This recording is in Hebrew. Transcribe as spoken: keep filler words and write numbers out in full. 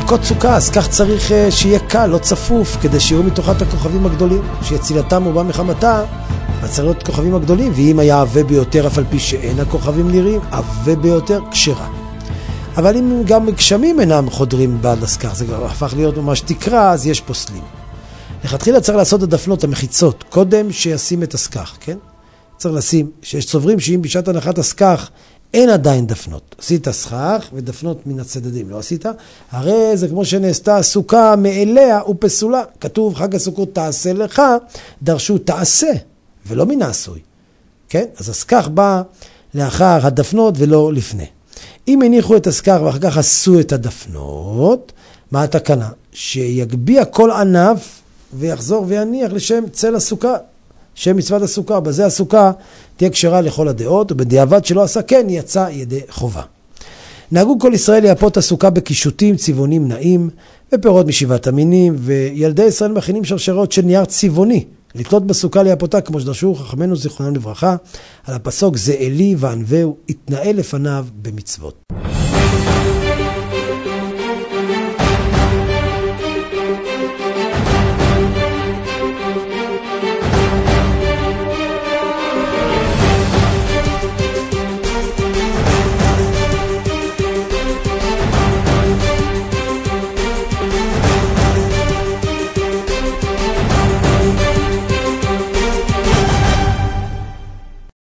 לנקות סוכה, אז כך צריך שיהיה קל, לא צפוף, כדי שיראו מתוכה את הכוכבים הגדולים, שיצילתם ובא מחמתה, צריך להיות כוכבים הגדולים, ואם היה עבה ביותר, אף על פי שאין הכוכבים נראים, עבה ביותר, כשרה. אבל אם גם גשמים אינם חודרים בעד הסכך, זה כבר הפך להיות ממש תקרה, אז יש פוסלים. לכתחילה צריך לעשות הדפנות, המחיצות, קודם שישים את הסכך, כן? צריך לשים, שיש צוברים שאם בשעת הנחת הסכך אין עדיין דפנות. עשית סכך ודפנות מן הצדדים, לא עשית? הרי זה כמו שנעשתה סוכה מאליה ופסולה. כתוב חג הסוכות תעשה לך, דרשו תעשה, ולא מן העשוי. כן? אז הסכך בא לאחר הדפנות ולא לפני. אם הניחו את הסכך ואחר כך עשו את הדפנות, מה התקנה? שיגביע כל ענף ויחזור ויניח לשם צל הסוכה. שם מצוות הסוכה, בזה הסוכה תהיה כשרה לכל הדעות, ובדיעבד שלא עשה כן יצא ידי חובה. נהגו כל ישראל ליפות הסוכה בקישוטים, צבעונים נעים, ופירות משבעת המינים, וילדי ישראל מכינים שרשרות של נייר צבעוני, לתלות בסוכה ליפותה, כמו שדרשו חכמינו זיכרונם לברכה, על הפסוק זה אלי וענווהו, התנאה לפניו במצוות.